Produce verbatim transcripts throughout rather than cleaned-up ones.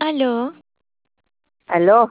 Aló, Aló,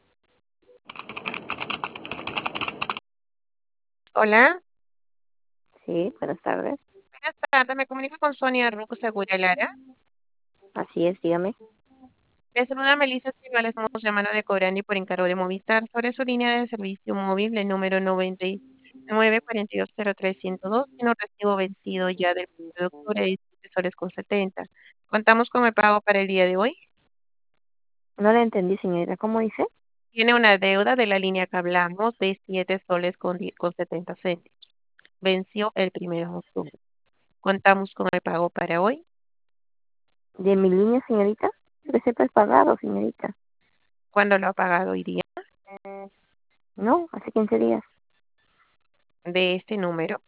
hola, sí, buenas tardes. buenas tardes, me comunico con Sonia Ruco Segura Lara. Así es, dígame. Les saluda Melissa Silva, le estamos llamando de Cobrani por encargo de Movistar sobre su línea de servicio móvil, el número noventa y nueve cuarenta y dos cero tres ciento dos, tiene un recibo vencido ya del primero de octubre de diecisiete soles con setenta. Contamos con el pago para el día de hoy. No le entendí, señorita. ¿Cómo dice? Tiene una deuda de la línea que hablamos de siete soles con, die- con setenta céntimos. Venció el primero de octubre. Contamos con el pago para hoy. ¿De mi línea, señorita? Pero sepa es pagado, señorita. ¿Cuándo lo ha pagado hoy día? No, hace quince días. De este número.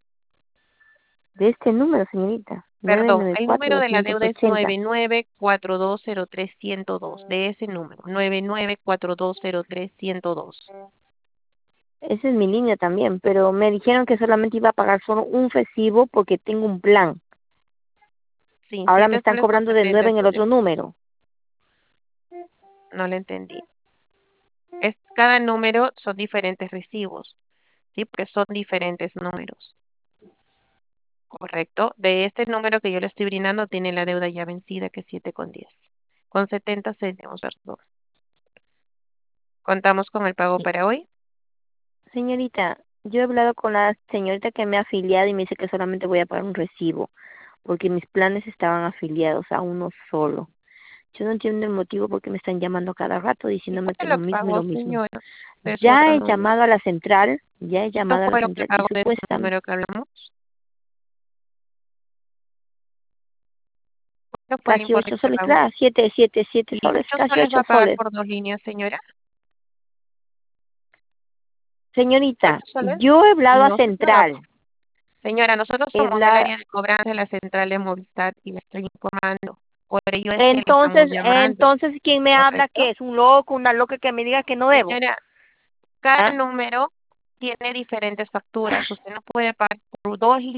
De este número, señorita. nueve Perdón, nueve el cuatro número de la doscientos deuda es ochenta. nueve nueve cuatro dos cero tres uno cero dos, de ese número, nueve nueve cuatro dos cero tres uno cero dos. Esa es mi línea también, pero me dijeron que solamente iba a pagar solo un recibo porque tengo un plan. Sí, Ahora me siete están soles con cobrando de nueve setenta en el otro soles. número. No le entendí. Es, cada número son diferentes recibos, ¿sí? Porque son diferentes números, ¿correcto? De este número que yo le estoy brindando tiene la deuda ya vencida que es siete con diez, con setenta céntimos, perdón. Contamos con el pago Sí. para hoy. Señorita, yo he hablado con la señorita que me ha afiliado y me dice que solamente voy a pagar un recibo porque mis planes estaban afiliados a uno solo. Yo no entiendo el motivo por qué me están llamando cada rato ¿Y diciéndome que cuándo lo lo mismo y pagó, lo mismo. señora, de su Ya otro he número? llamado a la central, ya he ¿Cuánto llamado a la fue lo que central y pagó de ese supuestamente, número que hablamos? ¿Cuánto fue el casi importe ocho que soles, pagó? claro, siete, siete, siete ¿Y soles, ocho casi soles va ocho a pagar soles. por dos líneas, señora? Señorita, ¿Ocho soles? yo he hablado a No, señora. central, Señora, nosotros he somos del hablado, área de cobranza de la central de Movistar y le estoy informando. Por ello es que le estamos entonces, llamando, entonces, ¿quién me habla? ¿correcto? ¿Qué es? ¿Un loco, una loca que me diga que no debo? Señora, cada ¿Ah? número tiene diferentes facturas. Usted no puede pagar por dos líneas